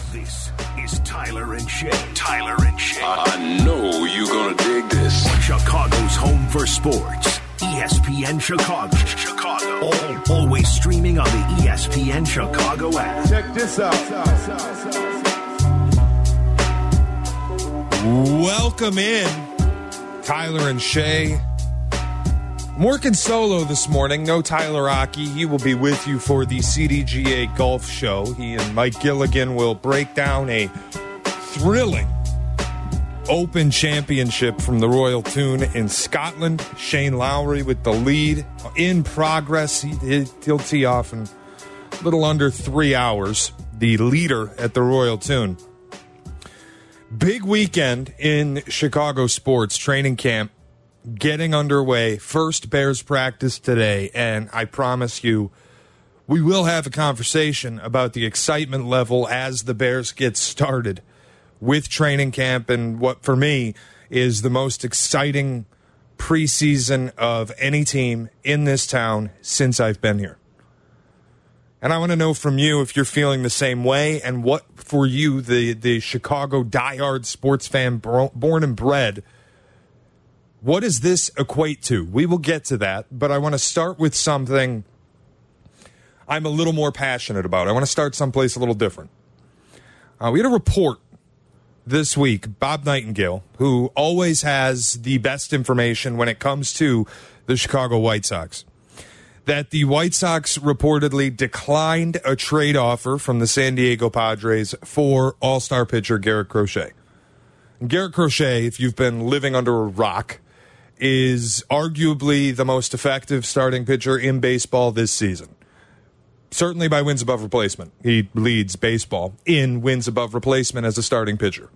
This is Tyler and Shay. Tyler and Shay. I know you're going to dig this. On Chicago's home for sports. ESPN Chicago. Always streaming on the ESPN Chicago app. Check this out. Welcome in, Tyler and Shay. I'm working solo this morning. No Tyler Aki. He will be with you for the CDGA Golf Show. He and Mike Gilligan will break down a thrilling Open Championship from the Royal Tune in Scotland. Shane Lowry with the lead in progress. He'll tee off in a little under 3 hours. The leader at the Royal Tune. Big weekend in Chicago sports. Training camp getting underway. First Bears practice today, and I promise you we will have a conversation about the excitement level as the Bears get started with training camp and what, for me, is the most exciting preseason of any team in this town since I've been here. And I want to know from you if you're feeling the same way and what, for you, the Chicago diehard sports fan born and bred, what does this equate to? We will get to that, but I want to start with something I'm a little more passionate about. I want to start someplace a little different. We had a report this week, Bob Nightingale, who always has the best information when it comes to the Chicago White Sox, that the White Sox reportedly declined a trade offer from the San Diego Padres for all-star pitcher Garrett Crochet. And Garrett Crochet, if you've been living under a rock, is arguably the most effective starting pitcher in baseball this season. Certainly by wins above replacement. He leads baseball in wins above replacement as a starting pitcher.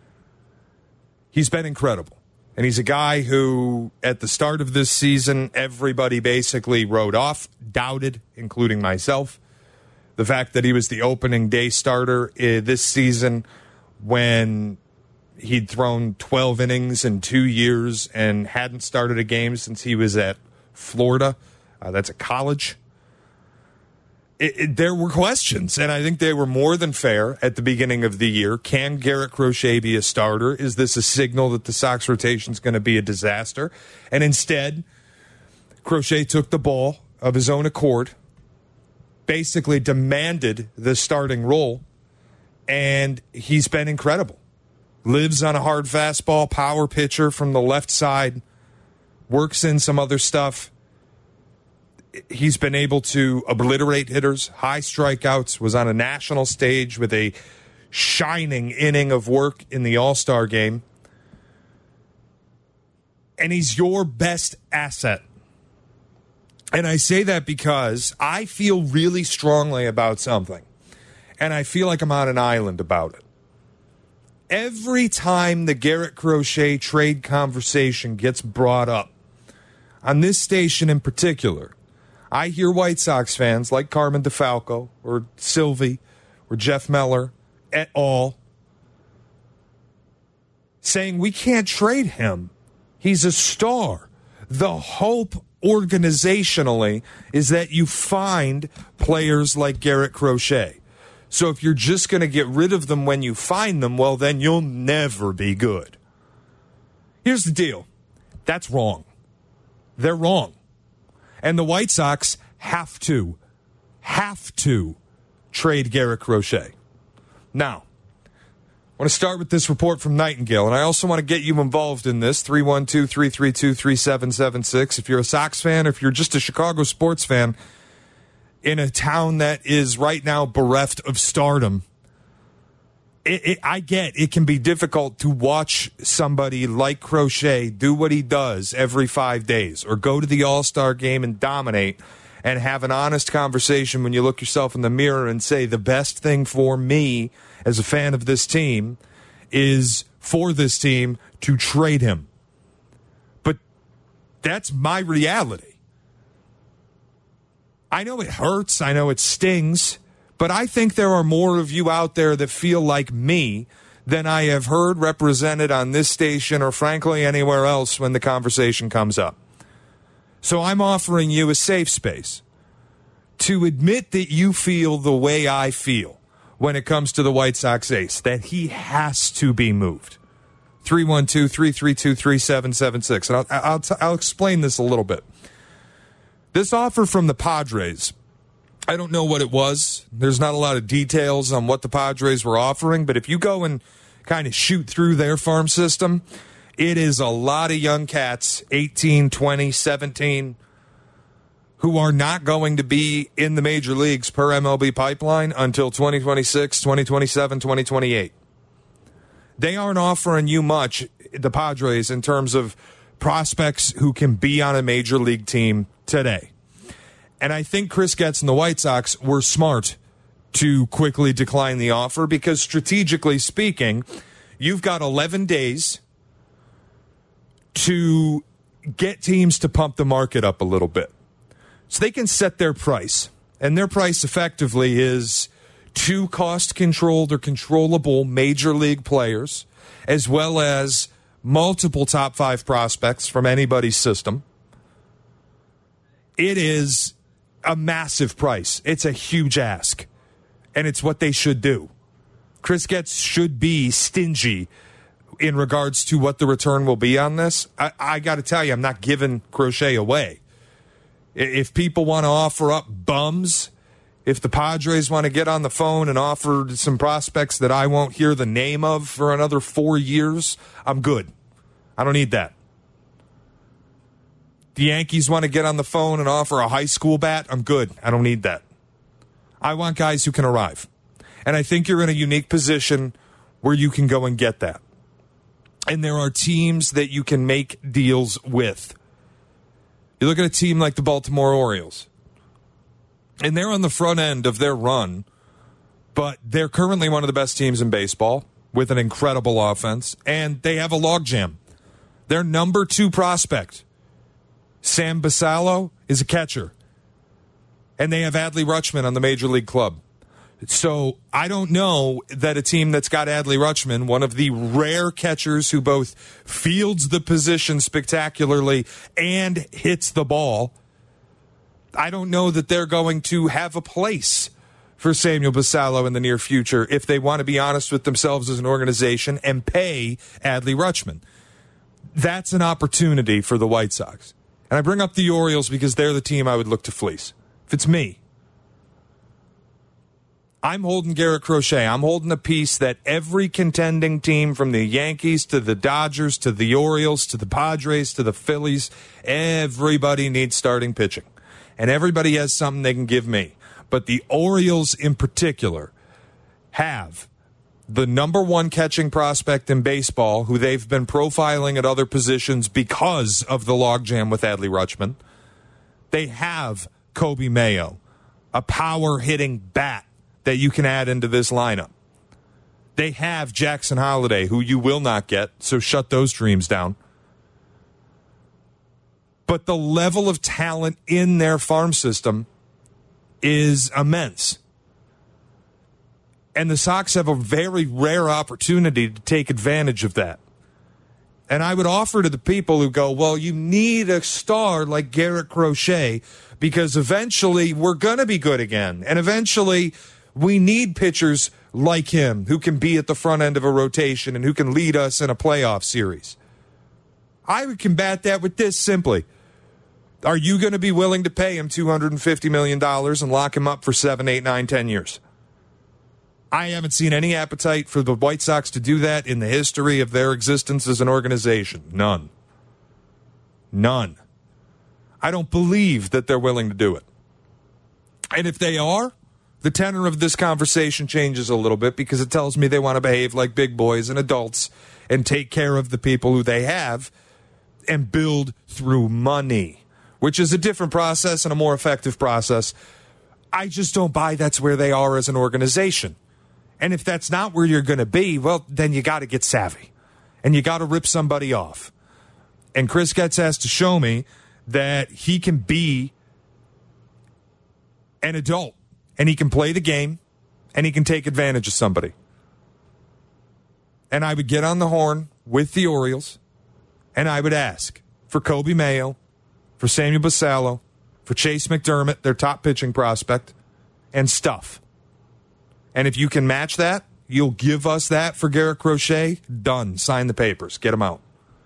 He's been incredible. And he's a guy who, at the start of this season, everybody basically wrote off, doubted, including myself, the fact that he was the opening day starter this season when he'd thrown 12 innings in 2 years and hadn't started a game since he was at Florida. That's a college. There were questions, and I think they were more than fair at the beginning of the year. Can Garrett Crochet be a starter? Is this a signal that the Sox rotation is going to be a disaster? And instead, Crochet took the ball of his own accord, basically demanded the starting role, and he's been incredible. Lives on a hard fastball, power pitcher from the left side, works in some other stuff. He's been able to obliterate hitters, high strikeouts, was on a national stage with a shining inning of work in the All-Star game. And he's your best asset. And I say that because I feel really strongly about something. And I feel like I'm on an island about it. Every time the Garrett Crochet trade conversation gets brought up, on this station in particular, I hear White Sox fans like Carmen DeFalco or Sylvie or Jeff Meller et al. saying we can't trade him. He's a star. The hope organizationally is that you find players like Garrett Crochet. So if you're just going to get rid of them when you find them, well, then you'll never be good. Here's the deal. That's wrong. They're wrong. And the White Sox have to trade Garrett Crochet. Now, I want to start with this report from Nightingale, and I also want to get you involved in this, 312-332-3776. If you're a Sox fan, or if you're just a Chicago sports fan in a town that is right now bereft of stardom, I get it can be difficult to watch somebody like Crochet do what he does every 5 days, or go to the All-Star game and dominate, and have an honest conversation when you look yourself in the mirror and say, the best thing for me as a fan of this team is for this team to trade him. But that's my reality. I know it hurts. I know it stings. But I think there are more of you out there that feel like me than I have heard represented on this station or, frankly, anywhere else when the conversation comes up. So I'm offering you a safe space to admit that you feel the way I feel. when it comes to the White Sox ace, that he has to be moved. 312-332-3776. And I'll explain this a little bit. This offer from the Padres, I don't know what it was. There's not a lot of details on what the Padres were offering, but if you go and kind of shoot through their farm system, it is a lot of young cats, 18, 20, 17, who are not going to be in the major leagues per MLB pipeline until 2026, 2027, 2028. They aren't offering you much, the Padres, in terms of prospects who can be on a major league team today. And I think Chris Getz and the White Sox were smart to quickly decline the offer because, strategically speaking, you've got 11 days to get teams to pump the market up a little bit. So they can set their price. And their price effectively is 2 cost-controlled or controllable major league players, as well as multiple top 5 prospects from anybody's system. It is a massive price. It's a huge ask. And it's what they should do. Chris Getz should be stingy in regards to what the return will be on this. I got to tell you, I'm not giving Crochet away. If people want to offer up bums, if the Padres want to get on the phone and offer some prospects that I won't hear the name of for another 4 years, I'm good. I don't need that. The Yankees want to get on the phone and offer a high school bat, I'm good. I don't need that. I want guys who can arrive. And I think you're in a unique position where you can go and get that. And there are teams that you can make deals with. You look at a team like the Baltimore Orioles, and they're on the front end of their run, but they're currently one of the best teams in baseball with an incredible offense, and they have a logjam. Their number 2 prospect, Sam Basallo, is a catcher, and they have Adley Rutschman on the Major League club. So I don't know that a team that's got Adley Rutschman, one of the rare catchers who both fields the position spectacularly and hits the ball, I don't know that they're going to have a place for Samuel Basallo in the near future if they want to be honest with themselves as an organization and pay Adley Rutschman. That's an opportunity for the White Sox. And I bring up the Orioles because they're the team I would look to fleece. If it's me, I'm holding Garrett Crochet. I'm holding a piece that every contending team, from the Yankees to the Dodgers to the Orioles to the Padres to the Phillies, everybody needs starting pitching. And everybody has something they can give me. But the Orioles in particular have the number 1 catching prospect in baseball, who they've been profiling at other positions because of the logjam with Adley Rutschman. They have Kobe Mayo, a power-hitting bat that you can add into this lineup. They have Jackson Holliday, who you will not get, so shut those dreams down. But the level of talent in their farm system is immense. And the Sox have a very rare opportunity to take advantage of that. And I would offer to the people who go, well, you need a star like Garrett Crochet because eventually we're going to be good again. And eventually we need pitchers like him who can be at the front end of a rotation and who can lead us in a playoff series. I would combat that with this simply. Are you going to be willing to pay him $250 million and lock him up for 7, 8, 9, 10 years? I haven't seen any appetite for the White Sox to do that in the history of their existence as an organization. None. None. I don't believe that they're willing to do it. And if they are, the tenor of this conversation changes a little bit because it tells me they want to behave like big boys and adults and take care of the people who they have and build through money, which is a different process and a more effective process. I just don't buy that's where they are as an organization. And if that's not where you're going to be, well, then you got to get savvy and you got to rip somebody off. And Chris Getz has to show me that he can be an adult and he can play the game and he can take advantage of somebody. And I would get on the horn with the Orioles and I would ask for Kobe Mayo, for Samuel Basallo, for Chase McDermott, their top pitching prospect, and stuff. And if you can match that, you'll give us that for Garrett Crochet, done. Sign the papers. Get him out.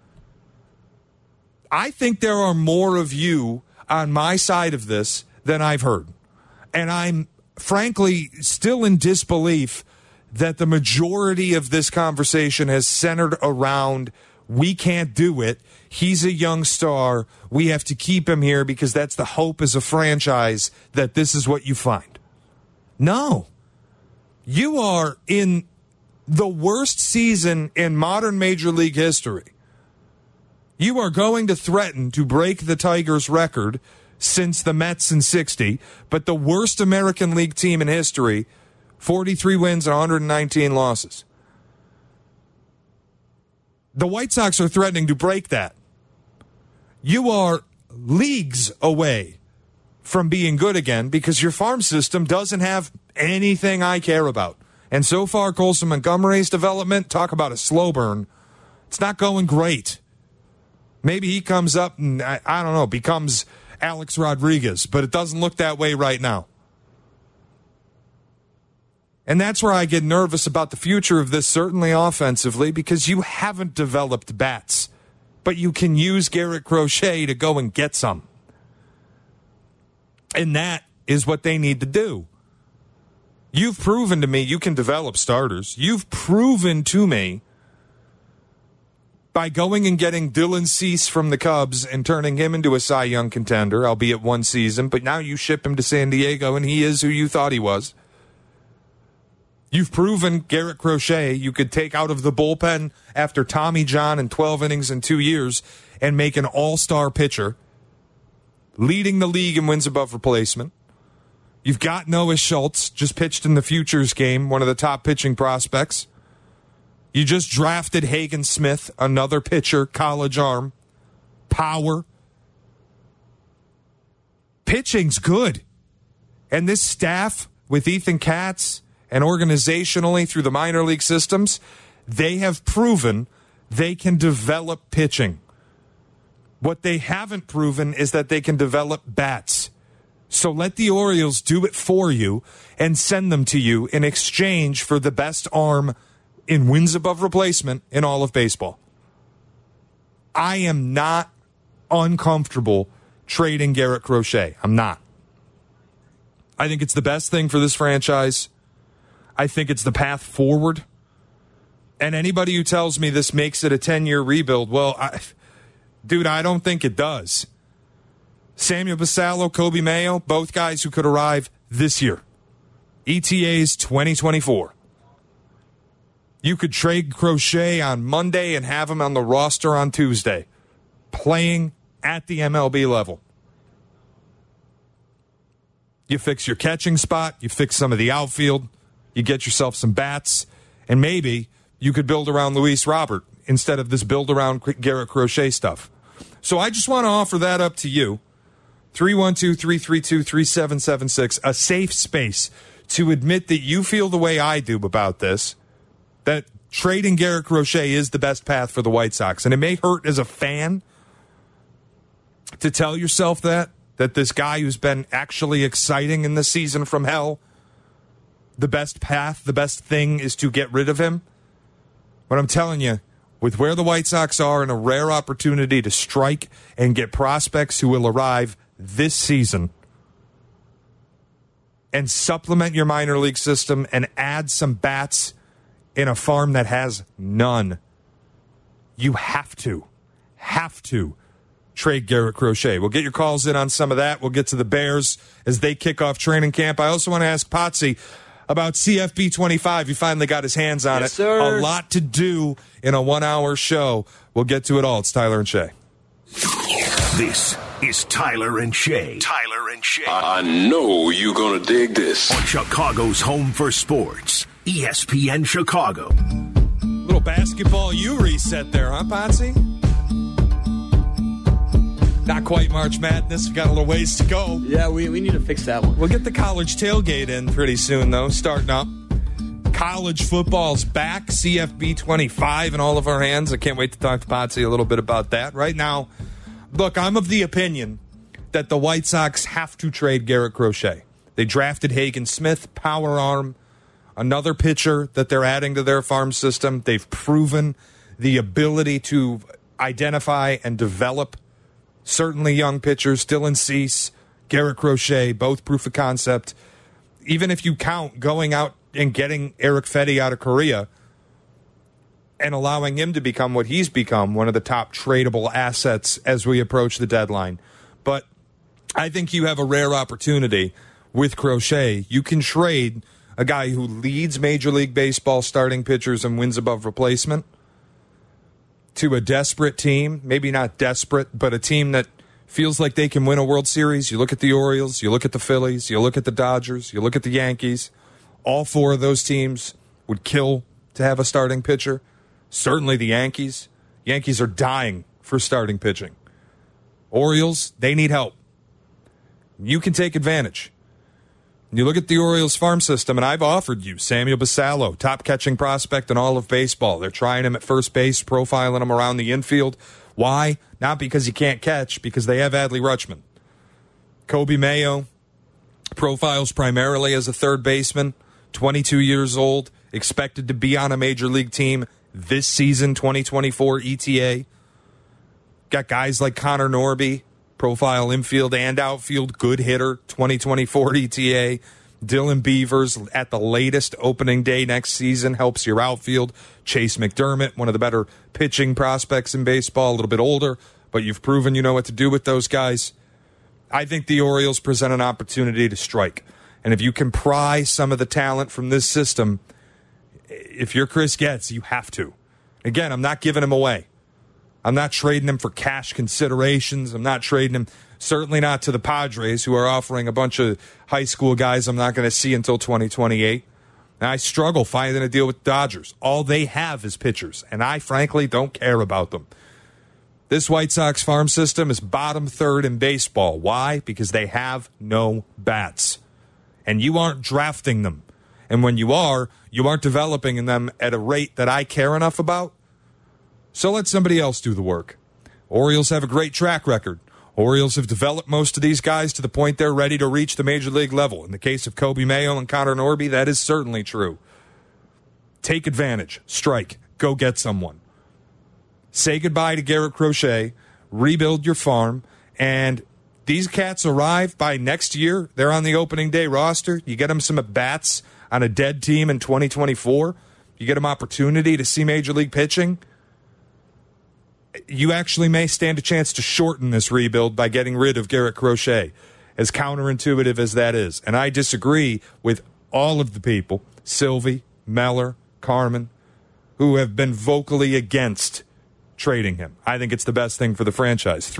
I think there are more of you on my side of this than I've heard. And I'm frankly still in disbelief that the majority of this conversation has centered around, we can't do it. He's a young star. We have to keep him here because that's the hope as a franchise that this is what you find. No. You are in the worst season in modern Major League history. You are going to threaten to break the Tigers' record since the Mets in 60, but the worst American League team in history, 43 wins and 119 losses. The White Sox are threatening to break that. You are leagues away from being good again because your farm system doesn't have anything I care about. And so far, Colson Montgomery's development, talk about a slow burn. It's not going great. Maybe he comes up and, I don't know, becomes Alex Rodriguez, but it doesn't look that way right now. And that's where I get nervous about the future of this, certainly offensively, because you haven't developed bats, but you can use Garrett Crochet to go and get some. And that is what they need to do. You've proven to me you can develop starters. You've proven to me by going and getting Dylan Cease from the Cubs and turning him into a Cy Young contender, albeit one season, but now you ship him to San Diego and he is who you thought he was. You've proven Garrett Crochet you could take out of the bullpen after Tommy John in 12 innings in 2 years and make an all-star pitcher, leading the league in wins above replacement. You've got Noah Schultz, just pitched in the Futures game, one of the top pitching prospects. You just drafted Hagen Smith, another pitcher, college arm, power. Pitching's good. And this staff with Ethan Katz and organizationally through the minor league systems, they have proven they can develop pitching. What they haven't proven is that they can develop bats. So let the Orioles do it for you and send them to you in exchange for the best arm in wins above replacement in all of baseball. I am not uncomfortable trading Garrett Crochet. I'm not. I think it's the best thing for this franchise. I think it's the path forward. And anybody who tells me this makes it a 10-year rebuild, well, I don't think it does. Samuel Basallo, Kobe Mayo, both guys who could arrive this year. ETA's 2024. You could trade Crochet on Monday and have him on the roster on Tuesday, playing at the MLB level. You fix your catching spot, you fix some of the outfield, you get yourself some bats, and maybe you could build around Luis Robert instead of this build around Garrett Crochet stuff. So I just want to offer that up to you. 312-332-3776, a safe space to admit that you feel the way I do about this, that trading Garrett Crochet is the best path for the White Sox. And it may hurt as a fan to tell yourself that this guy who's been actually exciting in this season from hell, the best path, the best thing is to get rid of him. But I'm telling you, with where the White Sox are and a rare opportunity to strike and get prospects who will arrive this season and supplement your minor league system and add some bats in a farm that has none, you have to trade Garrett Crochet. We'll get your calls in on some of that. We'll get to the Bears as they kick off training camp. I also want to ask Potsy about CFB 25. He finally got his hands on it. Sir. A lot to do in a 1 hour show. We'll get to it all. It's Tyler and Shay. This is Tyler and Shay. Tyler and Shay. I know you're going to dig this. On Chicago's home for sports, ESPN Chicago. Little basketball U reset there, huh, Potsy? Not quite March Madness. We've got a little ways to go. Yeah, we need to fix that one. We'll get the college tailgate in pretty soon, though, starting up. College football's back, CFB 25 in all of our hands. I can't wait to talk to Potsy a little bit about that. Right now, look, I'm of the opinion that the White Sox have to trade Garrett Crochet. They drafted Hagen Smith, power arm, another pitcher that they're adding to their farm system. They've proven the ability to identify and develop certainly young pitchers. Dylan Cease, Garrett Crochet, both proof of concept. Even if you count going out and getting Eric Fedde out of Korea and allowing him to become what he's become, one of the top tradable assets as we approach the deadline. But I think you have a rare opportunity with Crochet. You can trade a guy who leads Major League Baseball starting pitchers and wins above replacement to a desperate team. Maybe not desperate, but a team that feels like they can win a World Series. You look at the Orioles, you look at the Phillies, you look at the Dodgers, you look at the Yankees. All four of those teams would kill to have a starting pitcher. Certainly the Yankees. Yankees are dying for starting pitching. Orioles, they need help. You can take advantage. You look at the Orioles farm system, and I've offered you Samuel Basallo, top catching prospect in all of baseball. They're trying him at first base, profiling him around the infield. Why? Not because he can't catch, because they have Adley Rutschman. Kobe Mayo profiles primarily as a third baseman, 22 years old, expected to be on a major league team this season, 2024 ETA. Got guys like Connor Norby, profile infield and outfield, good hitter, 2024 ETA. Dylan Beavers at the latest opening day next season helps your outfield. Chase McDermott, one of the better pitching prospects in baseball, a little bit older, but you've proven you know what to do with those guys. I think the Orioles present an opportunity to strike. And if you can pry some of the talent from this system, if you're Chris Getz, you have to. Again, I'm not giving him away. I'm not trading him for cash considerations. I'm not trading him, certainly not to the Padres, who are offering a bunch of high school guys I'm not going to see until 2028. And I struggle finding a deal with Dodgers. All they have is pitchers, and I frankly don't care about them. This White Sox farm system is bottom third in baseball. Why? Because they have no bats. And you aren't drafting them. And when you aren't developing them at a rate that I care enough about. So let somebody else do the work. Orioles have a great track record. Orioles have developed most of these guys to the point they're ready to reach the major league level. In the case of Kobe Mayo and Connor Norby, that is certainly true. Take advantage. Strike. Go get someone. Say goodbye to Garrett Crochet. Rebuild your farm. And these cats arrive by next year. They're on the opening day roster. You get them some at-bats on a dead team in 2024. You get them opportunity to see major league pitching. You actually may stand a chance to shorten this rebuild by getting rid of Garrett Crochet, as counterintuitive as that is. And I disagree with all of the people, Sylvie, Meller, Carmen, who have been vocally against trading him. I think it's the best thing for the franchise.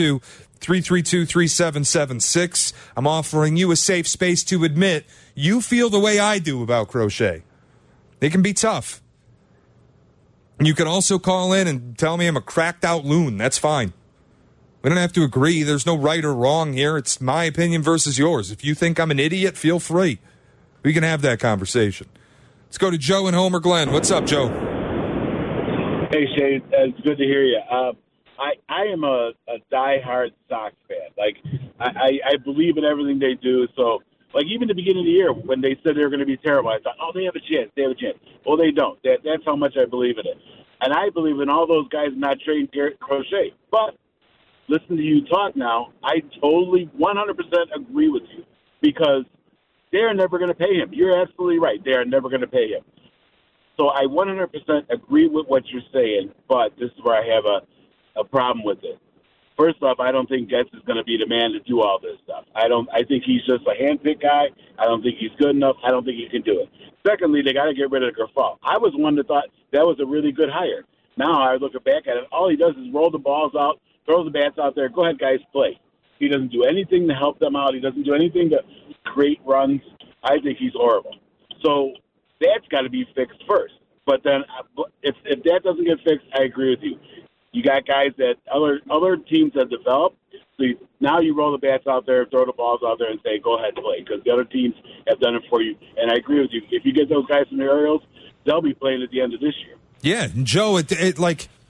312-332-3776. I'm offering you a safe space to admit you feel the way I do about Crochet. It can be tough. You can also call in and tell me I'm a cracked out loon. That's fine. We don't have to agree. There's no right or wrong here. It's my opinion versus yours. If you think I'm an idiot, feel free. We can have that conversation. Let's go to Joe in Homer Glen. What's up, Joe? Hey, Shane. It's good to hear you. I am a diehard Sox fan. Like, I believe in everything they do. So, like, even the beginning of the year when they said they were going to be terrible, I thought, oh, they have a chance. They have a chance. Well, they don't. That's how much I believe in it. And I believe in all those guys not trading Garrett Crochet. But listen to you talk now. I totally 100% agree with you because they're never going to pay him. You're absolutely right. They are never going to pay him. So I 100% agree with what you're saying, but this is where I have a problem with it. First off, I don't think Getz is going to be the man to do all this stuff. I think he's just a hand-picked guy. I don't think he's good enough. I don't think he can do it. Secondly, they got to get rid of Grifol. I was one that thought that was a really good hire. Now I look back at it, all he does is roll the balls out, throw the bats out there, go ahead, guys, play. He doesn't do anything to help them out. He doesn't do anything to create runs. I think he's horrible. So that's got to be fixed first. But then if that doesn't get fixed, I agree with you. You got guys that other teams have developed. So now you roll the bats out there, throw the balls out there, and say, go ahead and play, because the other teams have done it for you. And I agree with you. If you get those guys from the Orioles, they'll be playing at the end of this year. Yeah, Joe,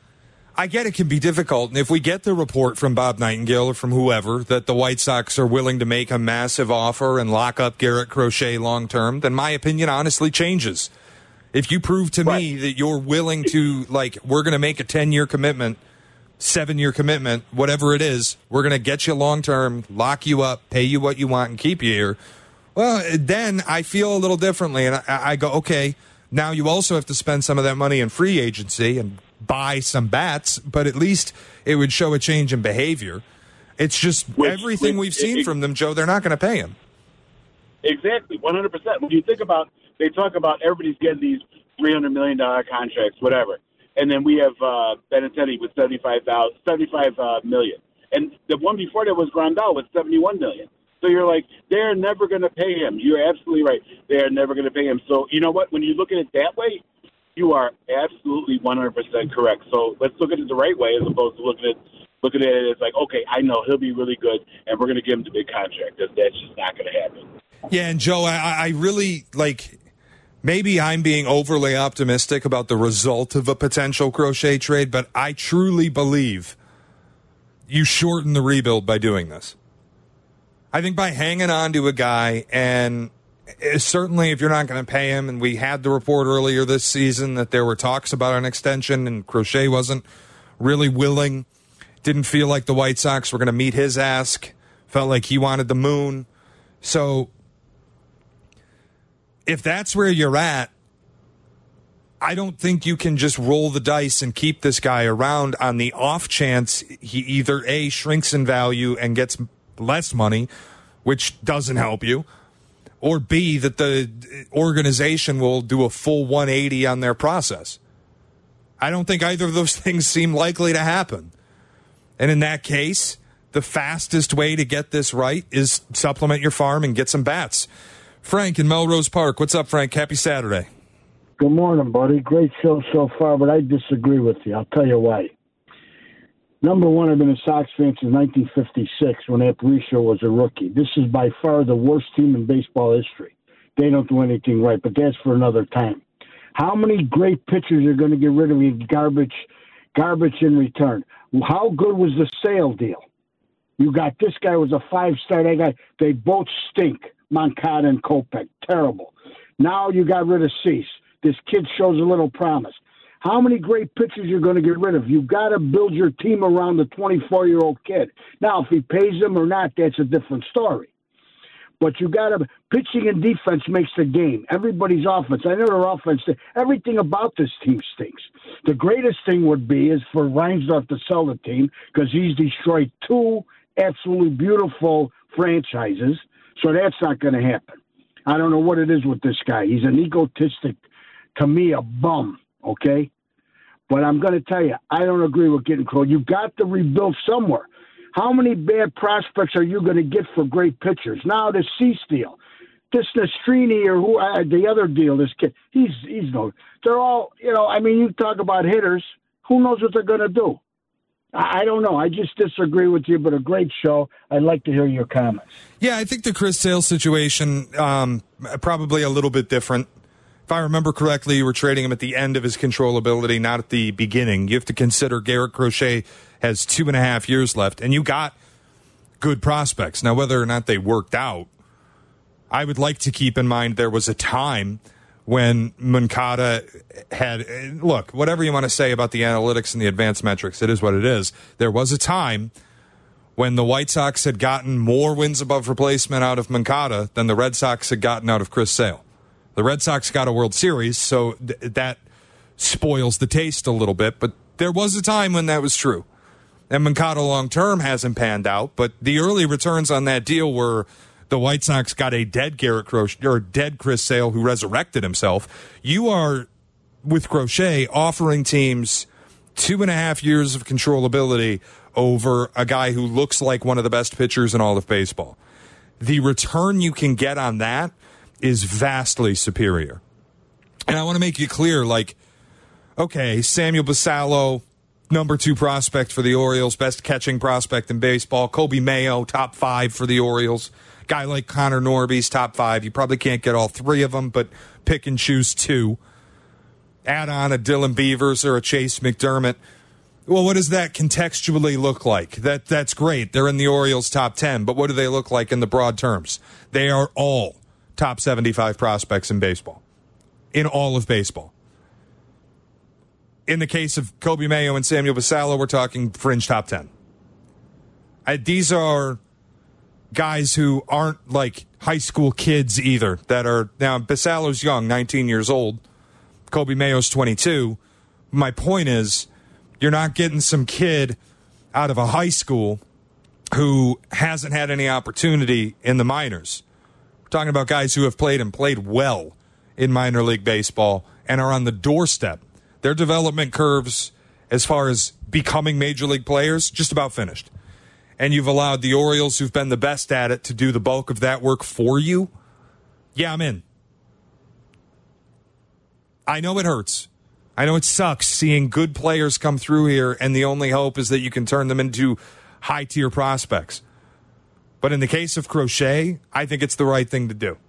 I get it can be difficult, and if we get the report from Bob Nightingale or from whoever that the White Sox are willing to make a massive offer and lock up Garrett Crochet long term, then my opinion honestly changes. If you prove to me that you're willing to, like, we're going to make a 10-year commitment, 7-year commitment, whatever it is, we're going to get you long term, lock you up, pay you what you want, and keep you here, well, then I feel a little differently, and I go, okay, now you also have to spend some of that money in free agency and buy some bats, but at least it would show a change in behavior. It's just everything we've seen from them, Joe, they're not going to pay him. Exactly, 100%. When you think about, they talk about everybody's getting these $300 million contracts, whatever, and then we have Benintendi with $75 million, and the one before that was Grandal with $71 million. So you're like, they're never going to pay him. You're absolutely right. They are never going to pay him. So you know what? When you look at it that way, you are absolutely 100% correct. So let's look at it the right way as opposed to looking at it as like, okay, I know he'll be really good, and we're going to give him the big contract. That's just not going to happen. Yeah, and Joe, I really, like, maybe I'm being overly optimistic about the result of a potential Crochet trade, but I truly believe you shorten the rebuild by doing this. I think by hanging on to a guy, and certainly if you're not going to pay him, and we had the report earlier this season that there were talks about an extension, and Crochet wasn't really willing, didn't feel like the White Sox were going to meet his ask, felt like he wanted the moon. So if that's where you're at, I don't think you can just roll the dice and keep this guy around on the off chance he either A, shrinks in value and gets less money, which doesn't help you, or B, that the organization will do a full 180 on their process. I don't think either of those things seem likely to happen. And in that case, the fastest way to get this right is supplement your farm and get some bats. Frank in Melrose Park. What's up, Frank? Happy Saturday. Good morning, buddy. Great show so far, but I disagree with you. I'll tell you why. Number one, I've been a Sox fan since 1956 when Aparicio was a rookie. This is by far the worst team in baseball history. They don't do anything right, but that's for another time. How many great pitchers are going to get rid of you? Garbage in return. How good was the Sale deal? You got this guy was a 5-star. That guy, they both stink. Moncada and Kopech, terrible. Now you got rid of Cease. This kid shows a little promise. How many great pitchers you're going to get rid of? You got to build your team around the 24-year-old kid. Now, if he pays them or not, that's a different story. But you got to pitching and defense makes the game. Everybody's offense. I know their offense. Everything about this team stinks. The greatest thing would be is for Reinsdorf to sell the team because he's destroyed 2 absolutely beautiful franchises. So that's not going to happen. I don't know what it is with this guy. He's an egotistic, to me, a bum. Okay? But I'm going to tell you, I don't agree with getting close. You've got to rebuild somewhere. How many bad prospects are you going to get for great pitchers? Now, this Cease deal, this Nastrini or who, the other deal, this kid, he's no, they're all, you talk about hitters. Who knows what they're going to do? I don't know. I just disagree with you, but a great show. I'd like to hear your comments. Yeah, I think the Chris Sale situation, probably a little bit different. If I remember correctly, you were trading him at the end of his controllability, not at the beginning. You have to consider Garrett Crochet has 2.5 years left, and you got good prospects. Now, whether or not they worked out, I would like to keep in mind there was a time when Moncada had, look, whatever you want to say about the analytics and the advanced metrics, it is what it is. There was a time when the White Sox had gotten more wins above replacement out of Moncada than the Red Sox had gotten out of Chris Sale. The Red Sox got a World Series, so that spoils the taste a little bit, but there was a time when that was true. And Moncada long-term hasn't panned out, but the early returns on that deal were the White Sox got a dead Garrett Crochet, or dead Chris Sale who resurrected himself. You are, with Crochet, offering teams 2.5 years of controllability over a guy who looks like one of the best pitchers in all of baseball. The return you can get on that is vastly superior. And I want to make you clear, like, okay, Samuel Basallo, number 2 prospect for the Orioles, best catching prospect in baseball. Kobe Mayo, top 5 for the Orioles. Guy like Connor Norby's top 5. You probably can't get all 3 of them, but pick and choose 2. Add on a Dylan Beavers or a Chase McDermott. Well, what does that contextually look like? That's great. They're in the Orioles' top 10, but what do they look like in the broad terms? They are all top 75 prospects in baseball, in all of baseball. In the case of Kobe Mayo and Samuel Basallo, we're talking fringe top 10. These are guys who aren't like high school kids either, that are, now Basallo's young, 19 years old. Kobe Mayo's 22. My point is, you're not getting some kid out of a high school who hasn't had any opportunity in the minors. We're talking about guys who have played and played well in minor league baseball and are on the doorstep. Their development curves, as far as becoming major league players, just about finished. And you've allowed the Orioles, who've been the best at it, to do the bulk of that work for you. Yeah, I'm in. I know it hurts. I know it sucks seeing good players come through here, and the only hope is that you can turn them into high-tier prospects. But in the case of Crochet, I think it's the right thing to do.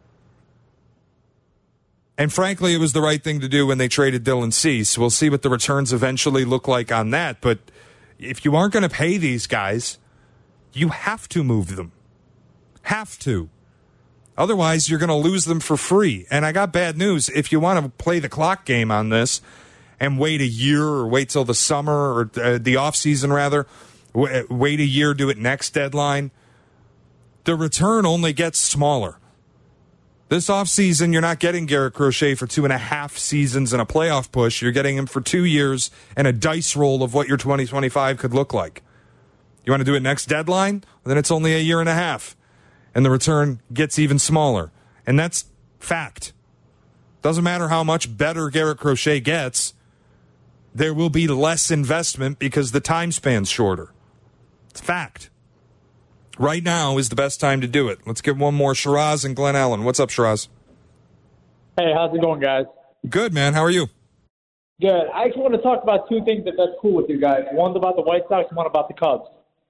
And frankly, it was the right thing to do when they traded Dylan Cease. We'll see what the returns eventually look like on that. But if you aren't going to pay these guys, you have to move them. Have to. Otherwise, you're going to lose them for free. And I got bad news. If you want to play the clock game on this and wait a year or wait till the summer or the offseason, rather, wait a year, do it next deadline, the return only gets smaller. This offseason, you're not getting Garrett Crochet for 2.5 seasons and a playoff push. You're getting him for 2 years and a dice roll of what your 2025 could look like. You want to do it next deadline? Then it's only a year and a half. And the return gets even smaller. And that's fact. Doesn't matter how much better Garrett Crochet gets, there will be less investment because the time span's shorter. It's fact. Right now is the best time to do it. Let's get one more. Shiraz and Glen Allen. What's up, Shiraz? Hey, how's it going, guys? Good, man. How are you? Good. I actually want to talk about two things if that's cool with you guys. One's about the White Sox and one about the Cubs.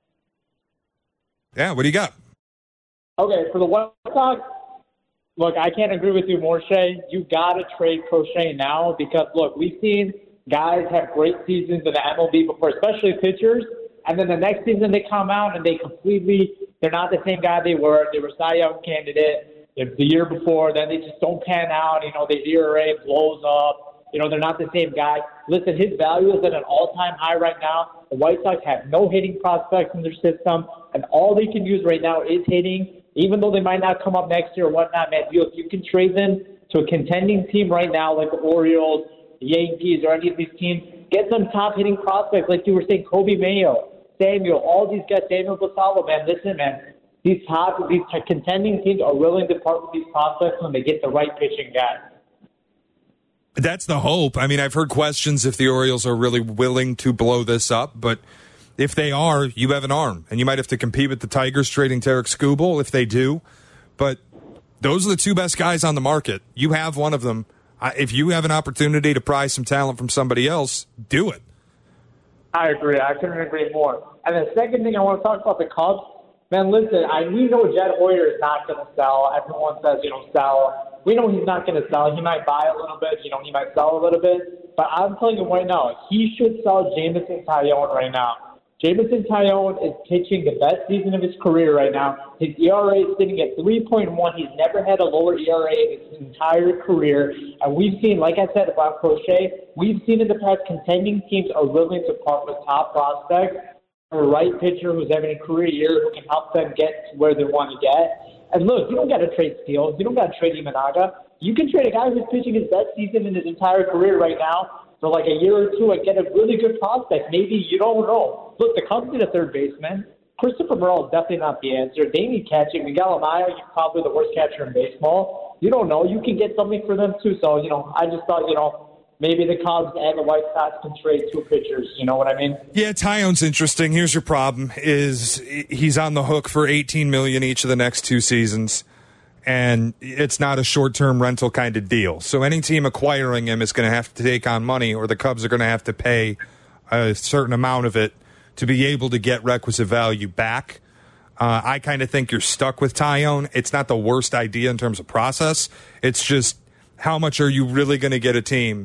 Yeah, what do you got? Okay, for the White Sox, look, I can't agree with you more, Shay. You got to trade Crochet now because, look, we've seen guys have great seasons in the MLB before, especially pitchers, and then the next season they come out and they're not the same guy they were. They were Cy Young candidate the year before. Then they just don't pan out. Their ERA blows up. They're not the same guy. Listen, his value is at an all-time high right now. The White Sox have no hitting prospects in their system, and all they can use right now is hitting. Even though they might not come up next year or whatnot, man, you can trade them to a contending team right now, like the Orioles, the Yankees, or any of these teams. Get some top hitting prospects, like you were saying, Kobe Mayo, Samuel, all these guys, Samuel Basallo, man. Listen, man, these contending teams are willing to part with these prospects when they get the right pitching guy. That's the hope. I mean, I've heard questions if the Orioles are really willing to blow this up, but if they are, you have an arm, and you might have to compete with the Tigers trading Tarek Skubal if they do. But those are the two best guys on the market. You have one of them. If you have an opportunity to pry some talent from somebody else, do it. I agree. I couldn't agree more. And the second thing I want to talk about the Cubs. Man, listen, we know Jed Hoyer is not going to sell. Everyone says, sell. We know he's not going to sell. He might buy a little bit. He might sell a little bit. But I'm telling you right now, he should sell Jameson Taillon right now. Jameson Taillon is pitching the best season of his career right now. His ERA is sitting at 3.1. He's never had a lower ERA in his entire career. And we've seen, like I said about Crochet, we've seen in the past contending teams are willing to part with top prospects for a right pitcher who's having a career year who can help them get to where they want to get. And look, you don't got to trade Steele. You don't got to trade Imanaga. You can trade a guy who's pitching his best season in his entire career right now for like a year or two and get a really good prospect. Maybe you don't know. Look, the Cubs need a third baseman. Christopher Morel is definitely not the answer. They need catching. Miguel Amaya, you're probably the worst catcher in baseball. You don't know. You can get something for them too. So, I just thought, maybe the Cubs and the White Sox can trade two pitchers. You know what I mean? Yeah, Taillon's interesting. Here's your problem: is he's on the hook for $18 million each of the next 2 seasons, and it's not a short-term rental kind of deal. So any team acquiring him is going to have to take on money, or the Cubs are going to have to pay a certain amount of it to be able to get requisite value back. I kind of think you're stuck with Taillon. It's not the worst idea in terms of process. It's just how much are you really going to get a team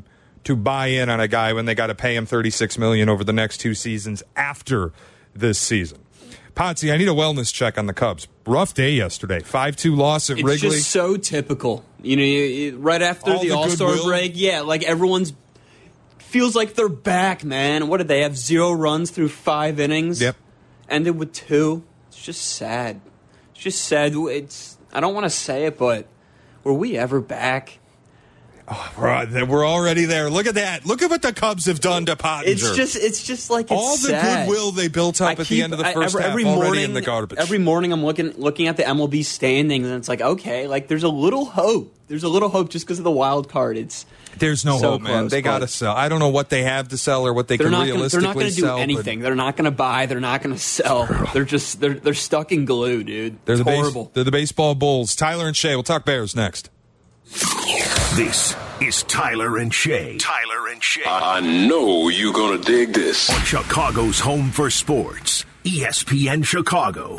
to buy in on a guy when they got to pay him $36 million over the next 2 seasons after this season. Potsy, I need a wellness check on the Cubs. Rough day yesterday. 5-2 loss at Wrigley. It's just so typical. Right after All the All-Star goodwill. break, everyone's feels like they're back, man. What did they have? 0 runs through 5 innings? Yep. Ended with 2. It's just sad. It's just sad. I don't want to say it, but were we ever back? We're already there. Look at that. Look at what the Cubs have done to Pottinger. It's just like it's all the sad. goodwill they built up at the end of the first half already in the garbage. Every morning I'm looking at the MLB standings, and it's like, okay, like there's a little hope. There's a little hope just because of the wild card. There's no so hope, man. close, They got to sell. I don't know what they have to sell or what they can realistically sell. They're not going to do anything. They're not going to buy. They're not going to sell. They're stuck in glue, dude. It's horrible. They're the baseball Bulls. Tyler and Shay. We'll talk Bears next. This is Tyler and Shay. Tyler and Shay. I know you're going to dig this. On Chicago's home for sports, ESPN Chicago.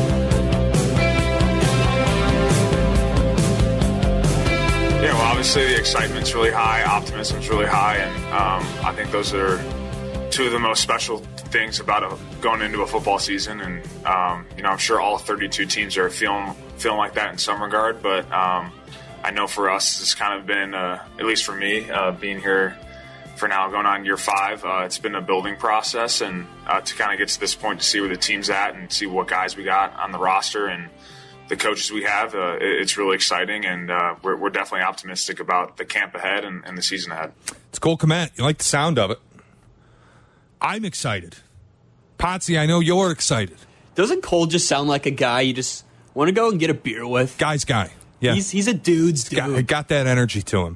Yeah, well, obviously the excitement's really high, optimism's really high, and I think those are two of the most special things about going into a football season. And I'm sure all 32 teams are feeling like that in some regard, but I know for us, it's kind of been, at least for me, being here for now, going on year 5, it's been a building process, and to kind of get to this point, to see where the team's at and see what guys we got on the roster and the coaches we have, it's really exciting, and we're definitely optimistic about the camp ahead and the season ahead. It's Cole Kmet. You like the sound of it? I'm excited. Potsy, I know you're excited. Doesn't Cole just sound like a guy you just want to go and get a beer with? Guy's guy. Yeah. He's a dude's dude. Got that energy to him.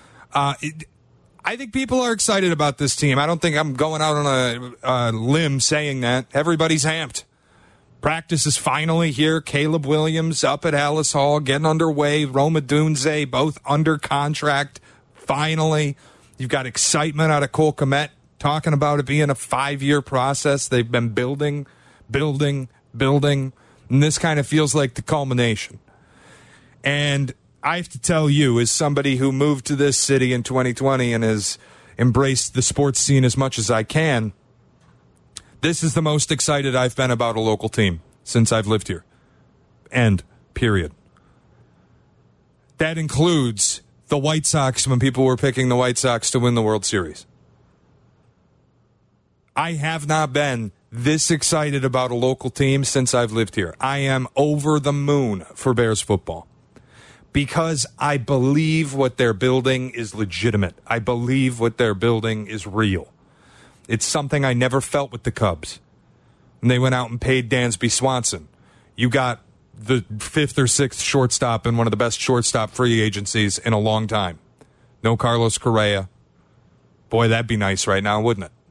I think people are excited about this team. I don't think I'm going out on a limb saying that. Everybody's amped. Practice is finally here. Caleb Williams up at Alice Hall, getting underway. Roma Dunze, both under contract. Finally, you've got excitement out of Cole Kmet, talking about it being a 5-year process. They've been building, and this kind of feels like the culmination. And I have to tell you, as somebody who moved to this city in 2020 and has embraced the sports scene as much as I can, this is the most excited I've been about a local team since I've lived here. End. Period. That includes the White Sox when people were picking the White Sox to win the World Series. I have not been this excited about a local team since I've lived here. I am over the moon for Bears football because I believe what they're building is legitimate. I believe what they're building is real. It's something I never felt with the Cubs. When they went out and paid Dansby Swanson, you got the 5th or 6th shortstop in one of the best shortstop free agencies in a long time. No Carlos Correa. Boy, that'd be nice right now, wouldn't it?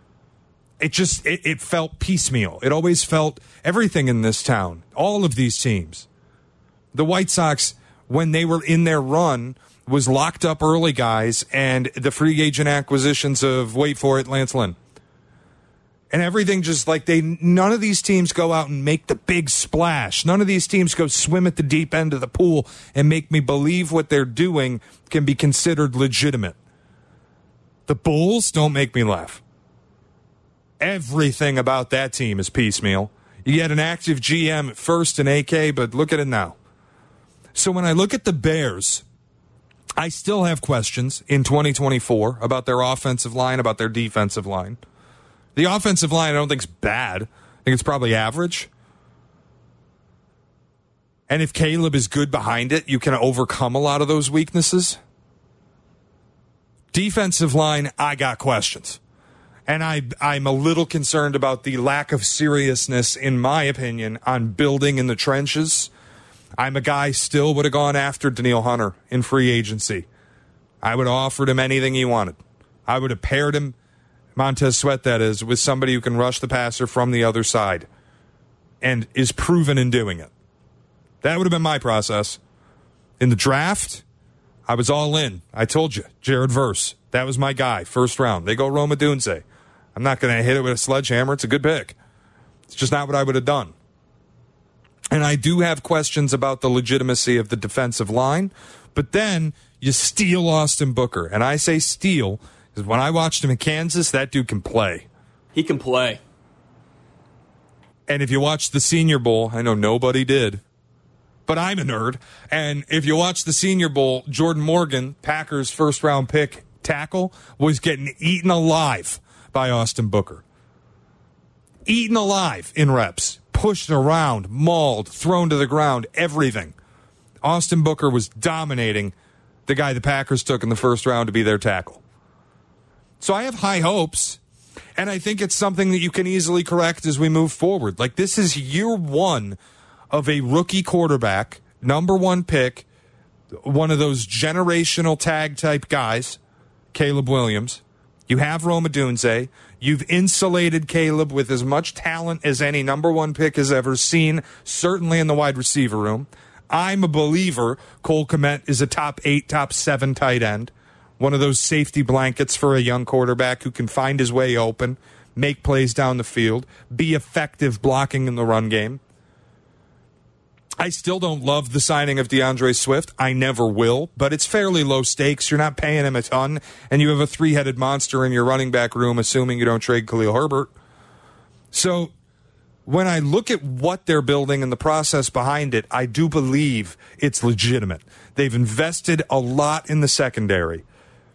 It felt piecemeal. It always felt everything in this town, all of these teams. The White Sox, when they were in their run, was locked up early guys and the free agent acquisitions of, wait for it, Lance Lynn. And everything just like none of these teams go out and make the big splash. None of these teams go swim at the deep end of the pool and make me believe what they're doing can be considered legitimate. The Bulls don't make me laugh. Everything about that team is piecemeal. You get an active GM at first and AK, but look at it now. So when I look at the Bears, I still have questions in 2024 about their offensive line, about their defensive line. The offensive line I don't think is bad. I think it's probably average. And if Caleb is good behind it, you can overcome a lot of those weaknesses. Defensive line, I got questions. And I'm a little concerned about the lack of seriousness, in my opinion, on building in the trenches. I'm a guy still would have gone after Daniil Hunter in free agency. I would have offered him anything he wanted. I would have paired him, Montez Sweat that is, with somebody who can rush the passer from the other side and is proven in doing it. That would have been my process. In the draft, I was all in. I told you, Jared Verse. That was my guy, first round. They go Roma Dunze. I'm not going to hit it with a sledgehammer. It's a good pick. It's just not what I would have done. And I do have questions about the legitimacy of the defensive line, But then you steal Austin Booker. And I say steal because when I watched him in Kansas, that dude can play. He can play. And if you watch the Senior Bowl, I know nobody did, but I'm a nerd. And if you watch the Senior Bowl, Jordan Morgan, Packers' first-round pick tackle, was getting eaten alive by Austin Booker. Eaten alive in reps. Pushed around, mauled, thrown to the ground, everything. Austin Booker was dominating the guy the Packers took in the first round to be their tackle. So I have high hopes, and I think it's something that you can easily correct as we move forward. Like, this is year one of a rookie quarterback, number one pick, one of those generational tag-type guys, Caleb Williams. You have Rome Odunze. You've insulated Caleb with as much talent as any number one pick has ever seen, certainly in the wide receiver room. I'm a believer Cole Kmet is a top 8, top 7 tight end, one of those safety blankets for a young quarterback who can find his way open, make plays down the field, be effective blocking in the run game. I still don't love the signing of DeAndre Swift. I never will, but it's fairly low stakes. You're not paying him a ton, and you have a three-headed monster in your running back room, assuming you don't trade Khalil Herbert. So when I look at what they're building and the process behind it, I do believe it's legitimate. They've invested a lot in the secondary.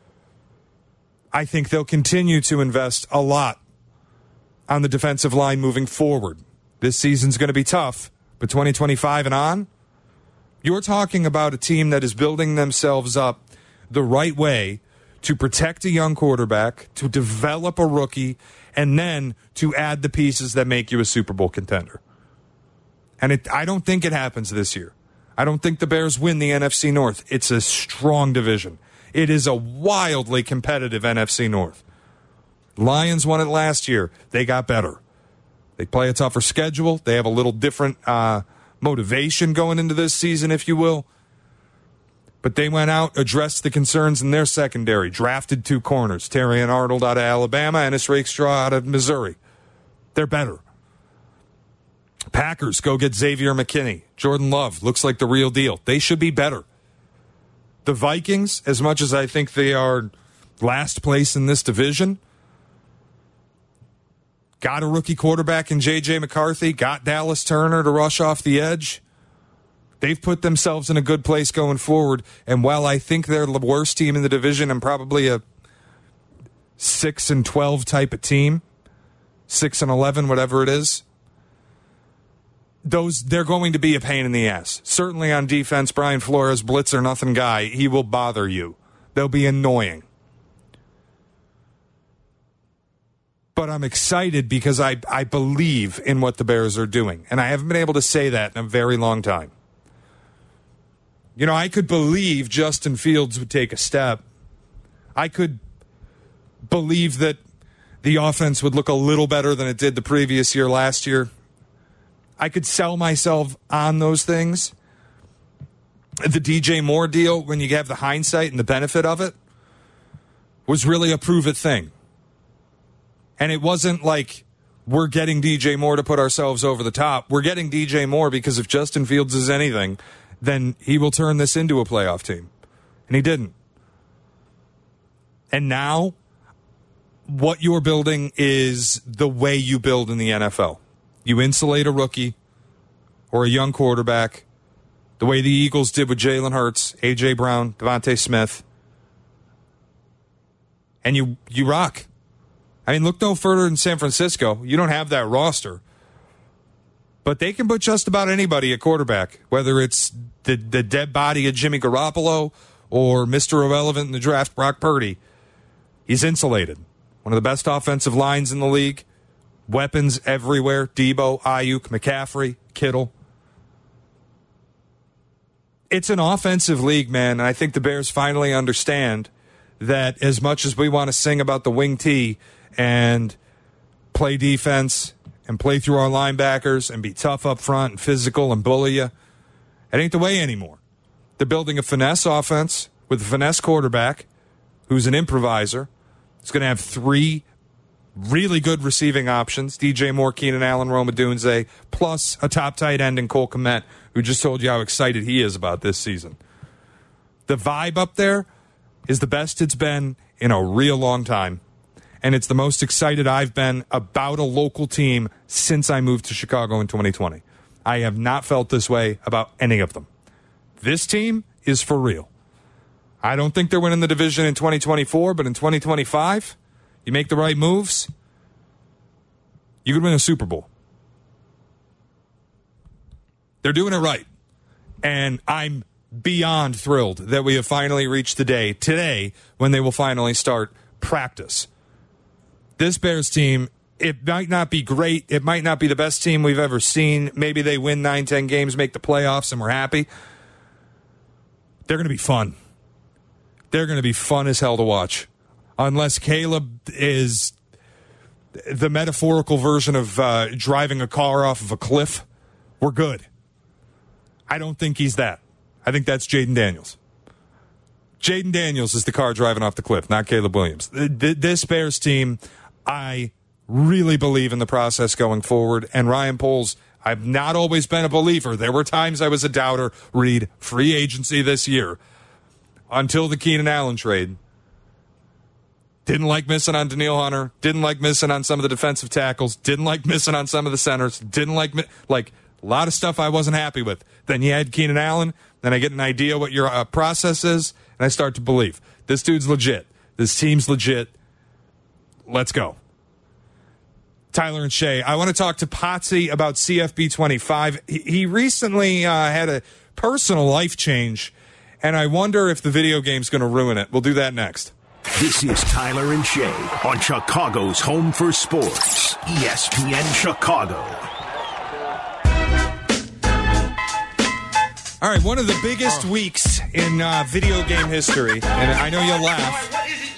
I think they'll continue to invest a lot on the defensive line moving forward. This season's going to be tough. But 2025 and on, you're talking about a team that is building themselves up the right way to protect a young quarterback, to develop a rookie, and then to add the pieces that make you a Super Bowl contender. And I don't think it happens this year. I don't think the Bears win the NFC North. It's a strong division. It is a wildly competitive NFC North. Lions won it last year. They got better. They play a tougher schedule. They have a little different motivation going into this season, if you will. But they went out, addressed the concerns in their secondary, drafted 2 corners, Terrion Arnold out of Alabama, Ennis Rakestraw out of Missouri. They're better. Packers go get Xavier McKinney. Jordan Love looks like the real deal. They should be better. The Vikings, as much as I think they are last place in this division, got a rookie quarterback in J.J. McCarthy, got Dallas Turner to rush off the edge. They've put themselves in a good place going forward. And while I think they're the worst team in the division and probably a 6-12 type of team, 6-11, whatever it is, they're going to be a pain in the ass. Certainly on defense, Brian Flores, blitz or nothing guy, he will bother you. They'll be annoying. But I'm excited because I believe in what the Bears are doing. And I haven't been able to say that in a very long time. You know, I could believe Justin Fields would take a step. I could believe that the offense would look a little better than it did the previous year, last year. I could sell myself on those things. The DJ Moore deal, when you have the hindsight and the benefit of it, was really a prove-it thing. And it wasn't like we're getting DJ Moore to put ourselves over the top. We're getting DJ Moore because if Justin Fields is anything, then he will turn this into a playoff team. And he didn't. And now, what you're building is the way you build in the NFL. You insulate a rookie or a young quarterback the way the Eagles did with Jalen Hurts, A.J. Brown, Devontae Smith. And you rock. I mean, look no further than San Francisco. You don't have that roster. But they can put just about anybody at quarterback, whether it's the dead body of Jimmy Garoppolo or Mr. Irrelevant in the draft, Brock Purdy. He's insulated. One of the best offensive lines in the league. Weapons everywhere. Debo, Ayuk, McCaffrey, Kittle. It's an offensive league, man. And I think the Bears finally understand that as much as we want to sing about the wing tee and play defense and play through our linebackers and be tough up front and physical and bully you, it ain't the way anymore. They're building a finesse offense with a finesse quarterback who's an improviser. He's going to have 3 really good receiving options, DJ Moore, Keenan Allen, Rome Odunze, plus a top tight end in Cole Kmet, who just told you how excited he is about this season. The vibe up there is the best it's been in a real long time. And it's the most excited I've been about a local team since I moved to Chicago in 2020. I have not felt this way about any of them. This team is for real. I don't think they're winning the division in 2024, but in 2025, you make the right moves, you could win a Super Bowl. They're doing it right. And I'm beyond thrilled that we have finally reached the day today when they will finally start practice. This Bears team, it might not be great. It might not be the best team we've ever seen. Maybe they win 9-10 games, make the playoffs, and we're happy. They're going to be fun. They're going to be fun as hell to watch. Unless Caleb is the metaphorical version of driving a car off of a cliff, we're good. I don't think he's that. I think that's Jaden Daniels. Jaden Daniels is the car driving off the cliff, not Caleb Williams. This Bears team, I really believe in the process going forward. And Ryan Poles, I've not always been a believer. There were times I was a doubter. Read free agency this year until the Keenan Allen trade. Didn't like missing on Daniil Hunter. Didn't like missing on some of the defensive tackles. Didn't like missing on some of the centers. Didn't like a lot of stuff I wasn't happy with. Then you add Keenan Allen. Then I get an idea what your process is, and I start to believe. This dude's legit. This team's legit. Let's go. Tyler and Shay, I want to talk to Potsy about CFB 25. He recently had a personal life change, and I wonder if the video game's going to ruin it. We'll do that next. This is Tyler and Shay on Chicago's Home for Sports, ESPN Chicago. All right, one of the biggest weeks in video game history, and I know you'll laugh.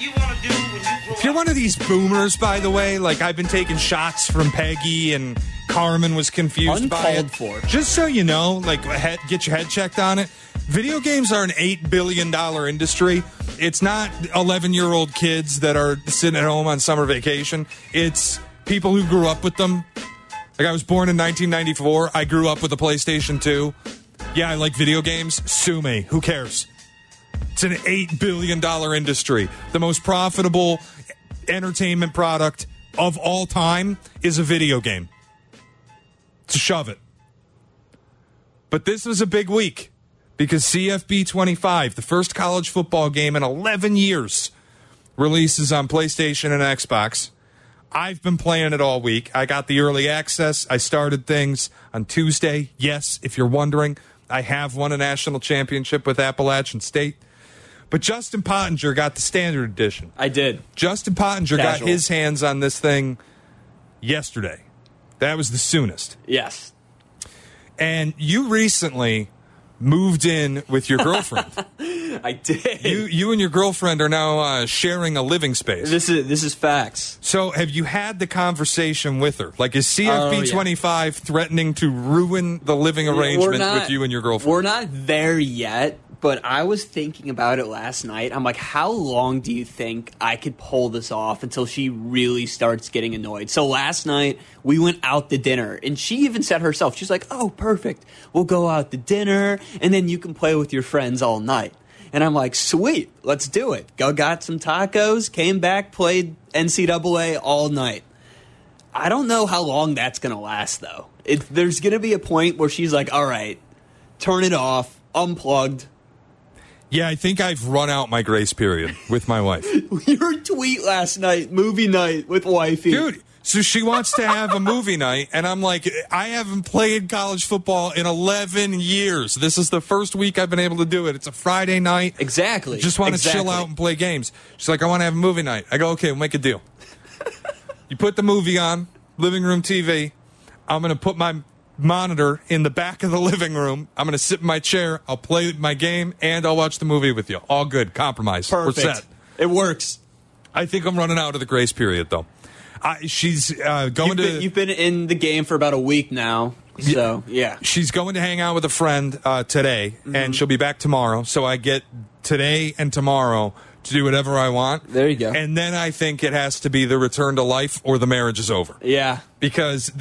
If you're one of these boomers, by the way, like I've been taking shots from Peggy and Carmen was confused by it. For. Just so you know, like get your head checked on it. Video games are an $8 billion industry. It's not 11-year-old kids that are sitting at home on summer vacation. It's people who grew up with them. Like I was born in 1994. I grew up with a PlayStation 2. Yeah, I like video games. Sue me. Who cares? It's an $8 billion industry. The most profitable entertainment product of all time is a video game. So shove it. But this was a big week because CFB 25, the first college football game in 11 years, releases on PlayStation and Xbox. I've been playing it all week. I got the early access. I started things on Tuesday. Yes, if you're wondering, I have won a national championship with Appalachian State. But Justin Pottinger got the standard edition. I did. Justin Pottinger got his hands on this thing yesterday. That was the soonest. Yes. And you recently moved in with your girlfriend. I did. You and your girlfriend are now sharing a living space. This is facts. So have you had the conversation with her? Like, is CFB 25 threatening to ruin the living arrangement with you and your girlfriend? We're not there yet, but I was thinking about it last night. I'm like, how long do you think I could pull this off until she really starts getting annoyed? So last night, we went out to dinner, and she even said herself, she's like, oh, perfect. We'll go out to dinner, and then you can play with your friends all night. And I'm like, sweet, let's do it. Got some tacos, came back, played NCAA all night. I don't know how long that's going to last, though. There's going to be a point where she's like, all right, turn it off, unplugged. Yeah, I think I've run out my grace period with my wife. Your tweet last night, movie night with wifey. Dude, so she wants to have a movie night, and I'm like, I haven't played college football in 11 years. This is the first week I've been able to do it. It's a Friday night. Exactly. Just want to chill out and play games. She's like, I want to have a movie night. I go, okay, we'll make a deal. You put the movie on, living room TV. I'm going to put my monitor in the back of the living room. I'm going to sit in my chair. I'll play my game, and I'll watch the movie with you. All good. Compromise. Perfect. We're set. It works. I think I'm running out of the grace period, though. She's going to... You've been in the game for about a week now, so, yeah. She's going to hang out with a friend today, and she'll be back tomorrow, so I get today and tomorrow to do whatever I want. There you go. And then I think it has to be the return to life or the marriage is over. Yeah. Because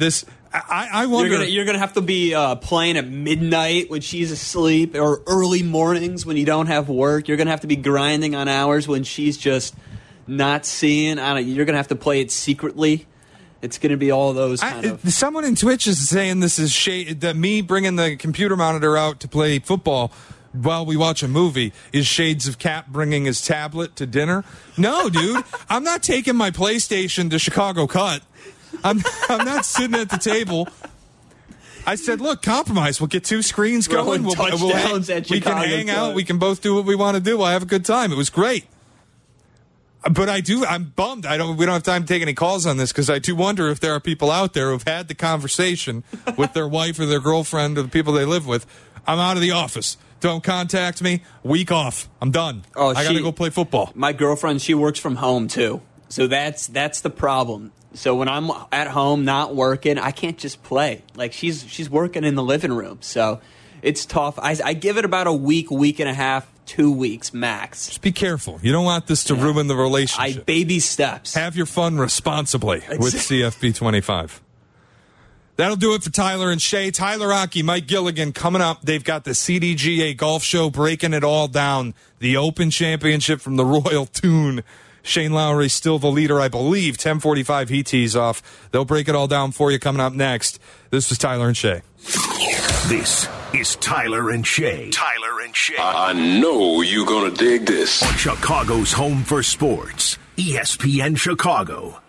I wonder. You're gonna have to be playing at midnight when she's asleep, or early mornings when you don't have work. You're gonna have to be grinding on hours when she's just not seeing. You're gonna have to play it secretly. It's going to be all those kind of... Someone in Twitch is saying this is that me bringing the computer monitor out to play football while we watch a movie is shades of Cap bringing his tablet to dinner. No, dude. I'm not taking my PlayStation to Chicago Cut. I'm not sitting at the table. I said, look, compromise. We'll get 2 screens going. We can hang out. We can both do what we want to do. We'll have a good time. It was great. But I'm bummed. We don't have time to take any calls on this because I do wonder if there are people out there who've had the conversation with their wife or their girlfriend or the people they live with. I'm out of the office. Don't contact me. Week off. I'm done. I got to go play football. My girlfriend, she works from home too. So that's the problem. So when I'm at home not working, I can't just play. Like she's working in the living room. So it's tough. I give it about a week and a half, 2 weeks max. Just be careful. You don't want this to ruin the relationship. Baby steps. Have your fun responsibly with CFP 25. That'll do it for Tyler and Shay. Tyler Rocky, Mike Gilligan coming up. They've got the CDGA Golf Show breaking it all down. The Open Championship from the Royal Tune. Shane Lowry still the leader, I believe. 10:45 he tees off. They'll break it all down for you coming up next. This is Tyler and Shay. This is Tyler and Shay. Tyler and Shay. I know you're going to dig this. On Chicago's home for sports, ESPN Chicago.